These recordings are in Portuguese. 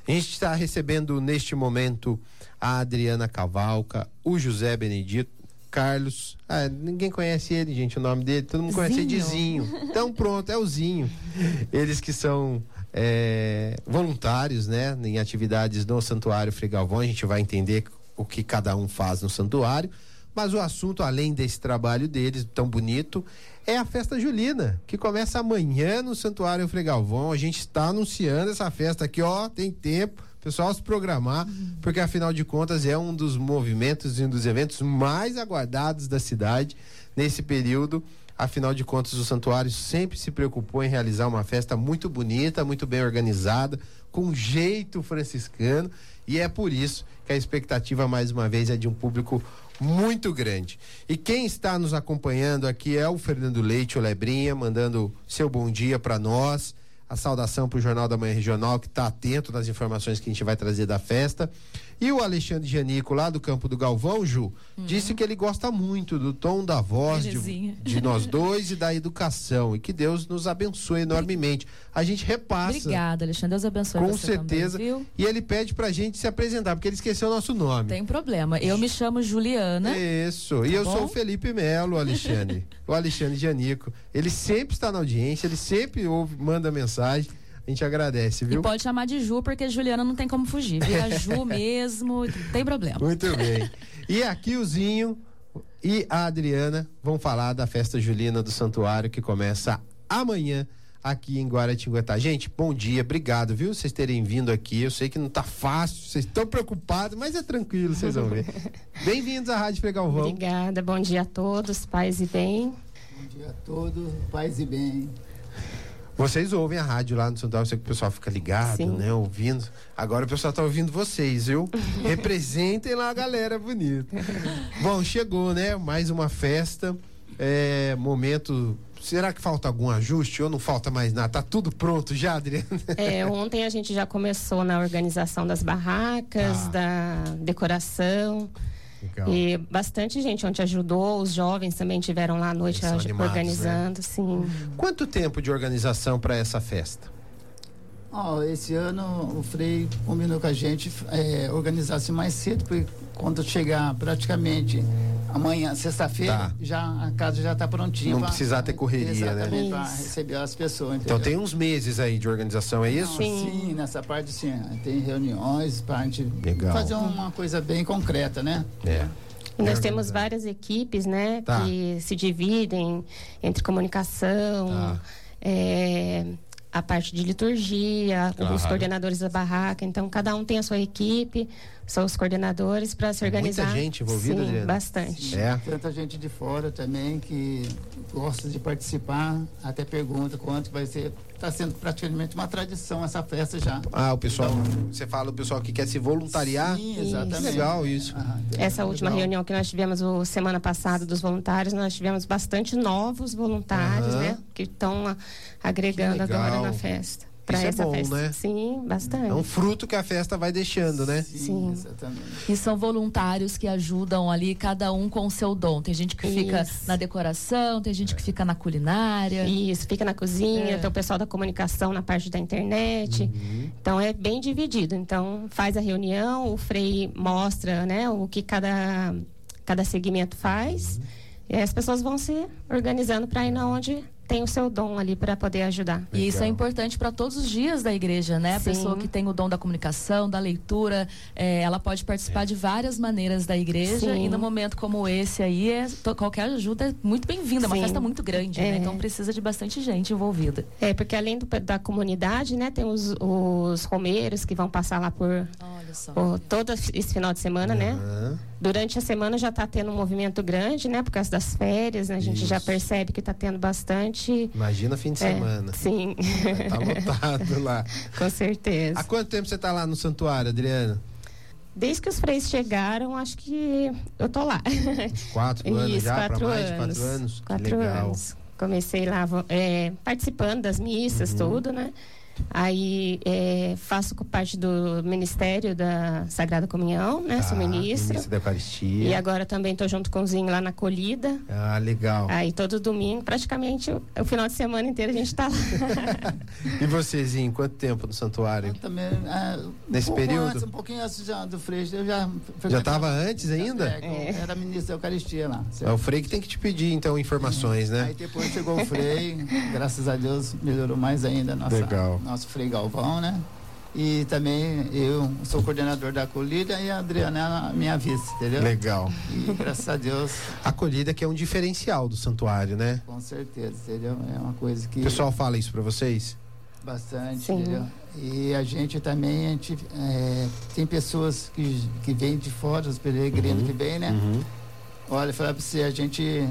A gente está recebendo neste momento a Adriana Cavalca, o José Benedito, Carlos, ninguém conhece ele, gente, o nome dele, todo mundo conhece ele de Zinho. Então pronto, é o Zinho. Eles que são voluntários, né, em atividades no Santuário Frei Galvão. A gente vai entender o que cada um faz no santuário, mas o assunto, além desse trabalho deles, tão bonito, é a festa julina, que começa amanhã no Santuário Frei Galvão. A gente está anunciando essa festa aqui, tem tempo, pessoal se programar, porque afinal de contas é um dos movimentos e um dos eventos mais aguardados da cidade nesse período. Afinal de contas, o santuário sempre se preocupou em realizar uma festa muito bonita, muito bem organizada, com jeito franciscano, e é por isso que a expectativa, mais uma vez, é de um público muito grande. E quem está nos acompanhando aqui é o Fernando Leite, o Lebrinha, mandando seu bom dia para nós, a saudação para o Jornal da Manhã Regional, que está atento nas informações que a gente vai trazer da festa. E o Alexandre Janico, lá do Campo do Galvão, Ju, disse que ele gosta muito do tom da voz de nós dois e da educação, e que Deus nos abençoe enormemente. A gente repassa. Obrigada, Alexandre, Deus abençoe com você certeza também, viu? E ele pede pra gente se apresentar, porque ele esqueceu o nosso nome. Tem problema, eu me chamo Juliana. Isso, e eu sou o Felipe Melo, Alexandre. O Alexandre Janico, ele sempre está na audiência, ele sempre manda mensagem. A gente agradece, viu? E pode chamar de Ju, porque Juliana não tem como fugir. Vira Ju mesmo, não tem problema. Muito bem. E aqui o Zinho e a Adriana vão falar da festa julina do santuário, que começa amanhã aqui em Guaratinguetá. Gente, bom dia, obrigado, viu? Vocês terem vindo aqui. Eu sei que não tá fácil, vocês estão preocupados, mas é tranquilo, vocês vão ver. Bem-vindos à Rádio Frei Galvão. Obrigada, bom dia a todos, paz e bem. Bom dia a todos, paz e bem. Vocês ouvem a rádio lá no Santuário, eu sei que o pessoal fica ligado, Sim. né, ouvindo. Agora o pessoal tá ouvindo vocês, viu? Representem lá a galera bonita. Bom, chegou, né, mais uma festa, momento. Será que falta algum ajuste ou não falta mais nada? Tá tudo pronto já, Adriana? Ontem a gente já começou na organização das barracas, da decoração. Legal. E bastante gente ontem ajudou, os jovens também tiveram lá à noite organizando, né? Sim. Quanto tempo de organização para essa festa? Esse ano o Frei combinou com a gente organizar-se mais cedo, porque quando chegar praticamente amanhã, sexta-feira, já a casa já está prontinha. Não precisar ter correria, né? Exatamente, para receber as pessoas. Entendeu? Então tem uns meses aí de organização, é isso? Sim, nessa parte sim. Tem reuniões para a gente fazer uma coisa bem concreta, né? Nós temos várias equipes, né? Que se dividem entre comunicação, a parte de liturgia, os coordenadores da barraca. Então, cada um tem a sua equipe, são os coordenadores para se organizar. Muita gente envolvida, Sim, Adriana? bastante. Tanta gente de fora também que gosta de participar, até pergunta quanto vai ser. Está sendo praticamente uma tradição essa festa já. O pessoal, você fala o pessoal que quer se voluntariar? Sim, exatamente. Legal isso. Essa última reunião que nós tivemos semana passada dos voluntários, nós tivemos bastante novos voluntários, né? Que estão agregando agora na festa. Isso é bom, festa. né? Sim, bastante. É um fruto que a festa vai deixando, né? Sim, exatamente. E são voluntários que ajudam ali, cada um com o seu dom. Tem gente que fica na decoração, tem gente que fica na culinária. Isso, fica na cozinha, tem o pessoal da comunicação na parte da internet. Então é bem dividido. Então faz a reunião, o Frei mostra, né, o que cada segmento faz. E aí as pessoas vão se organizando para ir na onde tem o seu dom ali para poder ajudar. E isso é importante para todos os dias da igreja, né? A pessoa que tem o dom da comunicação, da leitura, ela pode participar de várias maneiras da igreja. Sim. E no momento como esse aí, qualquer ajuda é muito bem-vinda. É uma festa muito grande, né? Então precisa de bastante gente envolvida. Porque além da comunidade, né? Tem os romeiros que vão passar lá por todo esse final de semana, né? Durante a semana já está tendo um movimento grande, né? Por causa das férias, né? A gente já percebe que está tendo bastante. Imagina fim de semana. Sim. Tá lotado lá. Com certeza. Há quanto tempo você está lá no santuário, Adriana? Desde que os freis chegaram, acho que eu tô lá. 4 anos já? Para mais de 4 anos? 4 anos. Comecei lá participando das missas, tudo, né? Aí faço parte do Ministério da Sagrada Comunhão, né? Sou ministra. Ministra da Eucaristia. E agora também estou junto com o Zinho lá na acolhida. Ah, legal. Aí todo domingo, praticamente o final de semana inteiro a gente está lá. E você, Zinho, quanto tempo no santuário? Eu também, nesse período? Um pouquinho antes do Frei, eu já estava antes ainda? Era ministro da Eucaristia lá. É o Frei que tem que te pedir, então, informações, né? Aí depois chegou o Frei, graças a Deus melhorou mais ainda nosso Frei Galvão, né? E também eu sou coordenador da acolhida e a Adriana é minha vice, entendeu? Legal. E graças a Deus. A acolhida que é um diferencial do santuário, né? Com certeza, entendeu? É uma coisa que... O pessoal fala isso pra vocês? Bastante, sim, entendeu? E a gente também, tem pessoas que vêm de fora, os peregrinos que vêm, né? Olha, falar pra você, a gente...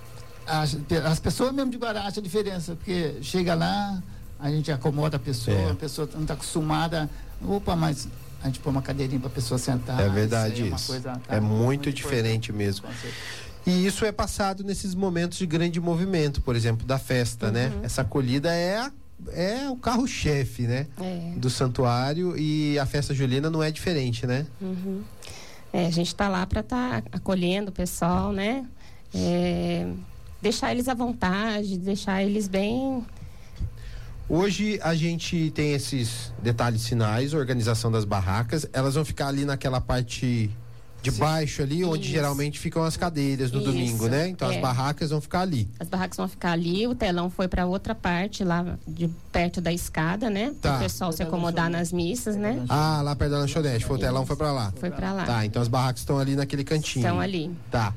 As pessoas mesmo de Guará acham a diferença, porque chega lá, a gente acomoda a pessoa não está acostumada. Opa, mas a gente põe uma cadeirinha para a pessoa sentar. É verdade isso. Coisa, é muito diferente mesmo. E isso é passado nesses momentos de grande movimento, por exemplo, da festa, né? Essa acolhida é o carro-chefe, né? Do santuário, e a festa julina não é diferente, né? A gente está lá para estar acolhendo o pessoal, né? Deixar eles à vontade, deixar eles bem... Hoje a gente tem esses detalhes finais, organização das barracas, elas vão ficar ali naquela parte de baixo ali, onde geralmente ficam as cadeiras no domingo, né? Então as barracas vão ficar ali. As barracas vão ficar ali, o telão foi para outra parte, lá de perto da escada, né? Para o pessoal se acomodar nas missas, né? Ah, lá perto da lanchonete, o telão foi para lá. Foi para lá. Tá, então as barracas estão ali naquele cantinho. Estão ali. Tá.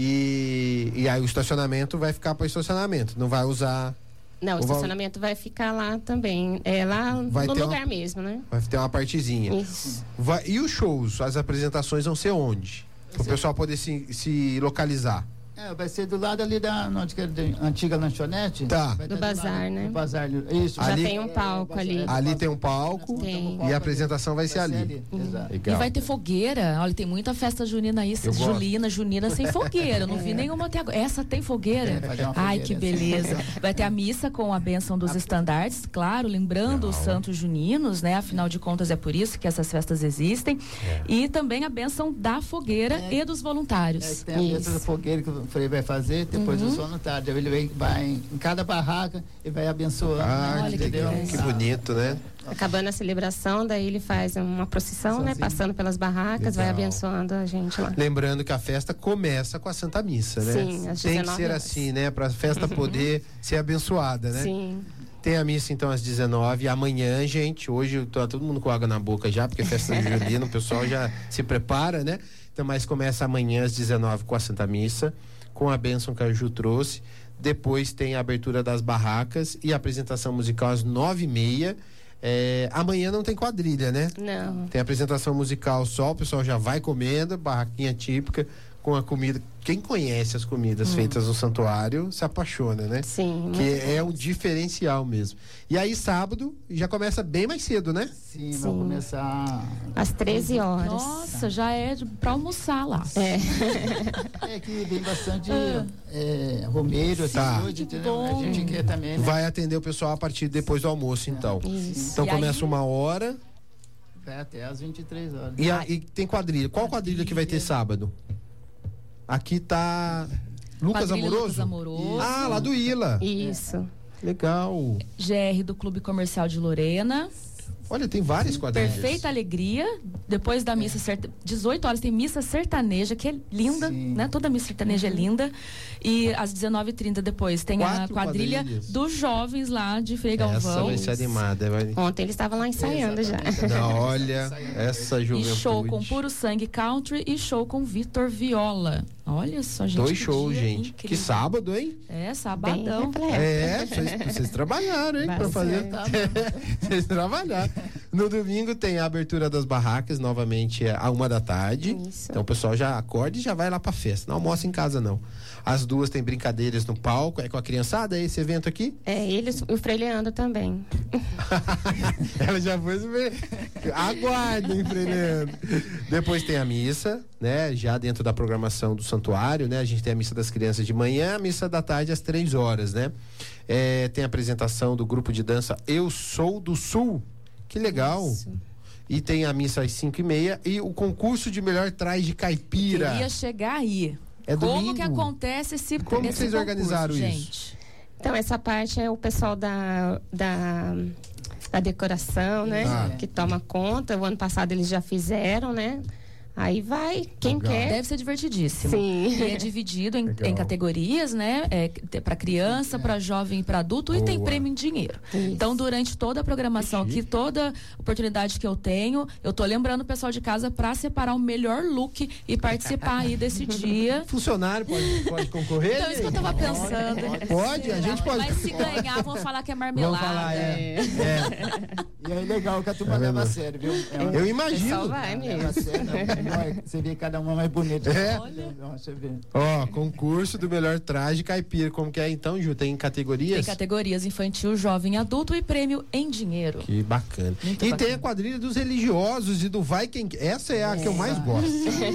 E aí o estacionamento vai ficar para estacionamento, não vai usar... Não, o estacionamento vai ficar lá também. Lá no lugar mesmo, né? Vai ter uma partezinha. Isso. E os shows, as apresentações vão ser onde? Para o pessoal poder se localizar. Vai ser do lado ali da antiga lanchonete. Tá. Do bazar, né? Do bazar, isso. Já tem um palco ali. Ali tem um palco. E a apresentação vai ser ali. Exato. E vai ter fogueira. Olha, tem muita festa junina aí. Junina sem fogueira. Eu não vi nenhuma até agora. Essa tem fogueira? Ai, que beleza. Vai ter a missa com a bênção dos estandartes, claro, lembrando os santos juninos, né? Afinal de contas, é por isso que essas festas existem. E também a bênção da fogueira e dos voluntários. Tem a bênção da fogueira que o Frei vai fazer, depois do sono tarde. Ele vai em cada barraca e vai abençoando. Olha, que bonito, né? Acabando a celebração, daí ele faz uma procissão, né? Passando pelas barracas, vai abençoando a gente lá. Lembrando que a festa começa com a Santa Missa, né? Sim, às 19 Tem que ser horas. assim, né? Para a festa poder ser abençoada, né? Sim. Tem a missa então às 19. Amanhã, gente, hoje tá todo mundo com água na boca já, porque é festa julina, o pessoal já se prepara, né? Então, mas começa amanhã às 19 com a Santa Missa, com a bênção que a Ju trouxe. Depois tem a abertura das barracas e a apresentação musical às 9h30. Amanhã não tem quadrilha, né? Não. Tem apresentação musical só, o pessoal já vai comendo, barraquinha típica, com a comida. Quem conhece as comidas feitas no santuário se apaixona, né? Sim. Que é um diferencial mesmo. E aí, sábado, já começa bem mais cedo, né? Sim, vai começar... Às 13 horas. Nossa, já é para almoçar lá. Que vem bastante romeiro, noite, entendeu? A gente quer também, né? Vai atender o pessoal a partir depois do almoço, então. Isso. Então E começa aí... 1h. Vai até às 23 horas. E tem quadrilha. Qual quadrilha que vai ter sábado? Aqui tá Lucas Amoroso? Ah, lá do Ila. Isso. Legal. GR do Clube Comercial de Lorena. Olha, tem várias quadrilhas. Perfeita Alegria. Depois da missa 18 horas tem missa sertaneja, que é linda, né? Toda missa sertaneja é linda. E às 19h30 depois tem a quadrilha dos jovens lá de Frei Galvão. Essa vai ser animada. Ontem eles estavam lá ensaiando já. Não, olha, essa juventude. E show com Puro Sangue Country e show com Vitor Viola. Olha só, gente. 2 shows, gente. Incrível. Que sábado, hein? Sabadão. Vocês trabalharam, hein? Pra fazer. Vocês trabalharam. No domingo tem a abertura das barracas, novamente à 1h. Isso. Então o pessoal já acorda e já vai lá pra festa. Não almoça em casa, não. As 2 tem brincadeiras no palco, é com a criançada, é esse evento aqui? Eles, o Frei Leandro também. Ela já foi ver. Aguardem, Frei Leandro. Depois tem a missa, né? Já dentro da programação do santuário, né? A gente tem a missa das crianças de manhã, a missa da tarde às 3h, né? Tem a apresentação do grupo de dança Eu Sou do Sul. Que legal. Isso. E tem a missa às 5h30 e o concurso de melhor traje caipira. Queria chegar aí. É Como domingo? que acontece Como esse vocês organizaram gente? isso? Então, essa parte é o pessoal da decoração, né? Que toma conta. O ano passado eles já fizeram, né? Aí vai, quem Legal. quer. Deve ser divertidíssimo. Sim. E é dividido em categorias, né? Para criança, para jovem e para adulto. Boa. E tem prêmio em dinheiro. Isso. Então, durante toda a programação aqui, toda oportunidade que eu tenho, eu tô lembrando o pessoal de casa para separar o melhor look e participar aí desse dia. Funcionário pode concorrer? Então, isso que eu tava pensando. Pode? A gente pode. Mas se ganhar, vão falar que é marmelada. Vamos falar, E aí legal que a turma leva a sério, viu? Eu imagino. Pessoal vai mesmo. Leva a sério, não. Você vê cada uma mais bonita. Você vê. Ó, concurso do melhor traje caipira. Como que é então, Ju? Tem categorias? Tem categorias infantil, jovem, adulto e prêmio em dinheiro. Que bacana. Muito e bacana. tem a quadrilha dos religiosos e do Vai Quem... Essa é a que eu mais gosto.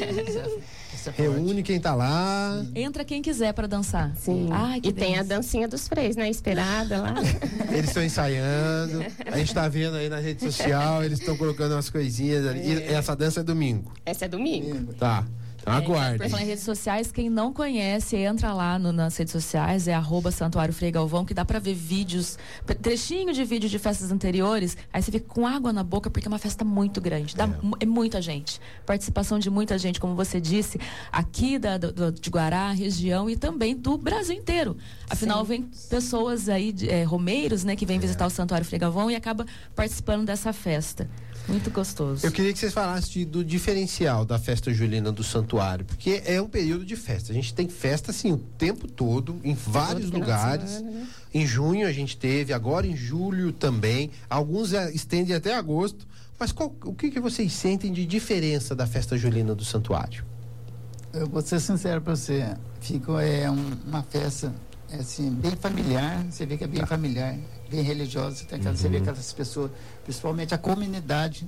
Reúne quem tá lá. Entra quem quiser para dançar. Sim. Ai, que E tem a delícia. dancinha dos freis, né? Esperada lá. Eles estão ensaiando. A gente tá vendo aí na rede social, eles estão colocando umas coisinhas ali. E essa dança é domingo. Essa é domingo. Tá. Então aguarde. Por falar em redes sociais, quem não conhece, entra lá nas redes sociais, é @Santuário Frei Galvão, que dá pra ver vídeos, trechinho de vídeo de festas anteriores, aí você fica com água na boca, porque é uma festa muito grande, é muita gente, participação de muita gente, como você disse, aqui de Guará, região e também do Brasil inteiro. Afinal, Sim. vem pessoas aí, romeiros, né, que vêm visitar o Santuário Frei Galvão e acaba participando dessa festa. Muito gostoso. Eu queria que vocês falassem do diferencial da festa julina do santuário, porque é um período de festa. A gente tem festa assim o tempo todo, em vários lugares. Semana, né? Em junho a gente teve, agora em julho também. Alguns estendem até agosto. Mas o que vocês sentem de diferença da festa julina do santuário? Eu vou ser sincero para você. Uma festa assim, bem familiar. Você vê que é bem familiar, bem religiosa. Você vê aquelas pessoas, principalmente a comunidade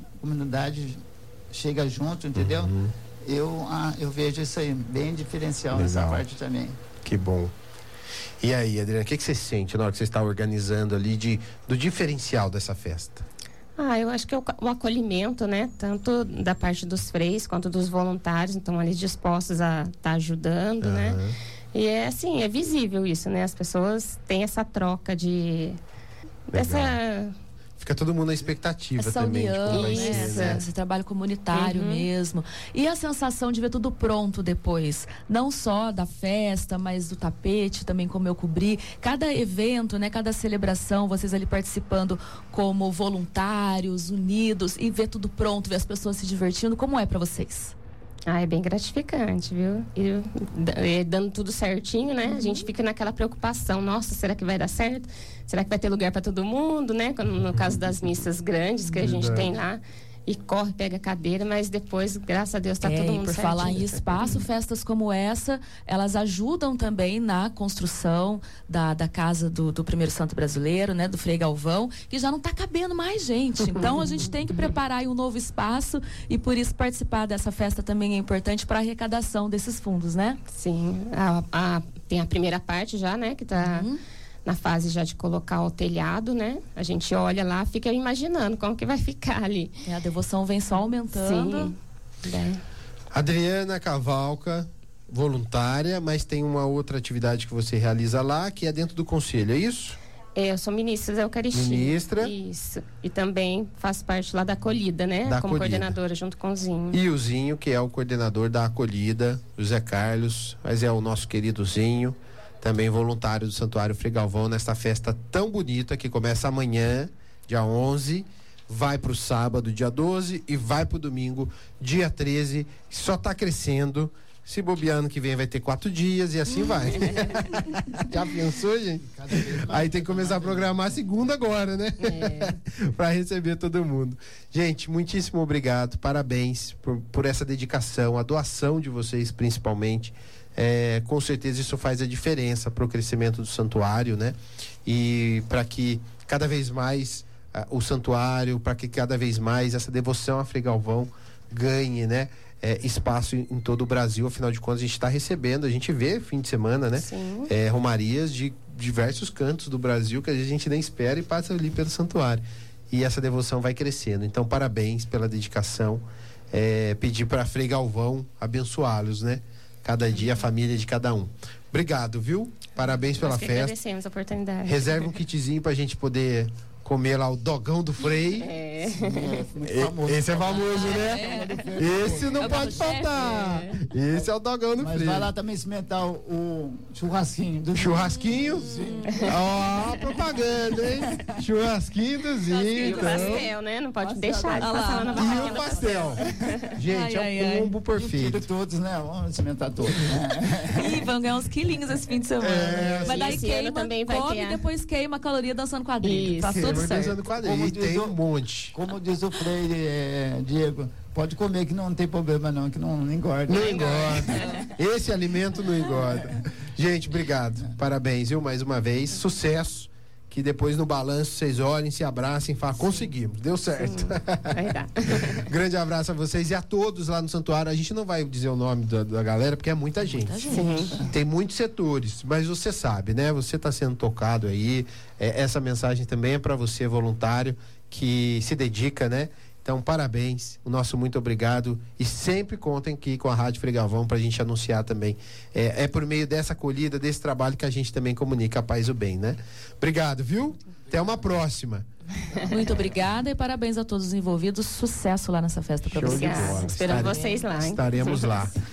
chega junto, entendeu? Eu vejo isso aí, bem diferencial nessa parte também. Que bom. E aí, Adriana, o que você sente na hora que você está organizando ali do diferencial dessa festa? Eu acho que é o acolhimento, né? Tanto da parte dos freis quanto dos voluntários, então eles dispostos a estar ajudando, né? E é assim, é visível isso, né? As pessoas têm essa troca Fica todo mundo na expectativa essa também união, de como vai né? ser, né? Esse trabalho comunitário mesmo. E a sensação de ver tudo pronto depois. Não só da festa, mas do tapete também, como eu cobri. Cada evento, né? Cada celebração, vocês ali participando como voluntários, unidos, e ver tudo pronto, ver as pessoas se divertindo. Como é para vocês? É bem gratificante, viu? E dando tudo certinho, né? A gente fica naquela preocupação. Nossa, será que vai dar certo? Será que vai ter lugar para todo mundo, né? No caso das missas grandes que a gente tem lá. E corre, pega a cadeira, mas depois, graças a Deus, tá todo mundo por certinho. falar em espaço, festas como essa, elas ajudam também na construção da casa do primeiro santo brasileiro, né? Do Frei Galvão, que já não tá cabendo mais gente. Então, a gente tem que preparar aí um novo espaço e, por isso, participar dessa festa também é importante para a arrecadação desses fundos, né? Sim. Tem a primeira parte já, né? Que tá... na fase já de colocar o telhado, né? A gente olha lá, fica imaginando como que vai ficar ali. A devoção vem só aumentando. Sim. Adriana Cavalca, voluntária, mas tem uma outra atividade que você realiza lá, que é dentro do conselho, é isso? Eu sou ministra da Eucaristia. Ministra. Isso. E também faço parte lá da acolhida, né? Como coordenadora, junto com o Zinho. E o Zinho, que é o coordenador da acolhida, o Zé Carlos, mas é o nosso querido Zinho, também voluntário do Santuário Frei Galvão, nesta festa tão bonita que começa amanhã, dia 11, vai para o sábado, dia 12, e vai para o domingo, dia 13. Só está crescendo. Se bobear ano que vem vai ter 4 dias e assim vai. Já pensou, gente? Aí tem que começar a programar a segunda agora, né? Para receber todo mundo. Gente, muitíssimo obrigado. Parabéns por essa dedicação, a doação de vocês principalmente. Com certeza isso faz a diferença para o crescimento do santuário, né? E para que cada vez mais o santuário, para que cada vez mais essa devoção a Frei Galvão ganhe, né? Espaço em todo o Brasil. Afinal de contas, a gente está recebendo, a gente vê fim de semana, né? Romarias de diversos cantos do Brasil que a gente nem espera e passa ali pelo santuário. E essa devoção vai crescendo. Então, parabéns pela dedicação. Pedir para Frei Galvão abençoá-los, né? Cada dia a família de cada um. Obrigado, viu? Parabéns pela festa. Agradecemos a oportunidade. Reserva um kitzinho pra gente poder comer lá o dogão do Frei. Esse é famoso, né? Esse não pode faltar. Esse é o dogão do Frei. Mas vai lá também experimentar o churrasquinho. Churrasquinho? Ó, propaganda, hein? Churrasquinho do Zinho. E o pastel, né? Não pode deixar de passar lá na barraquinha. E o pastel. Gente, é um combo perfeito. Todos, né? Vamos experimentar todos. Né? Ih, vão ganhar uns quilinhos esse fim de semana. Mas daí queima, também vai come e depois queima a caloria dançando quadrilha. Faz tudo certo. E tem um monte. Como diz o Frei, Diego, pode comer que não tem problema não, que não engorda. Não engorda. Esse alimento não engorda. Gente, obrigado. Parabéns, viu? Mais uma vez. Sucesso. Que depois no balanço vocês olhem, se abracem e falem, conseguimos, deu certo. Grande abraço a vocês e a todos lá no santuário. A gente não vai dizer o nome da galera, porque é muita gente. Tem muitos setores, mas você sabe, né? Você está sendo tocado aí. Essa mensagem também é para você, voluntário, que se dedica, né? Então, parabéns, o nosso muito obrigado e sempre contem aqui com a Rádio Frei Galvão para a gente anunciar também. É por meio dessa acolhida, desse trabalho que a gente também comunica a paz e o bem, né? Obrigado, viu? Até uma próxima. Muito obrigada e parabéns a todos os envolvidos. Sucesso lá nessa festa para vocês. Esperamos vocês lá, hein? Estaremos lá.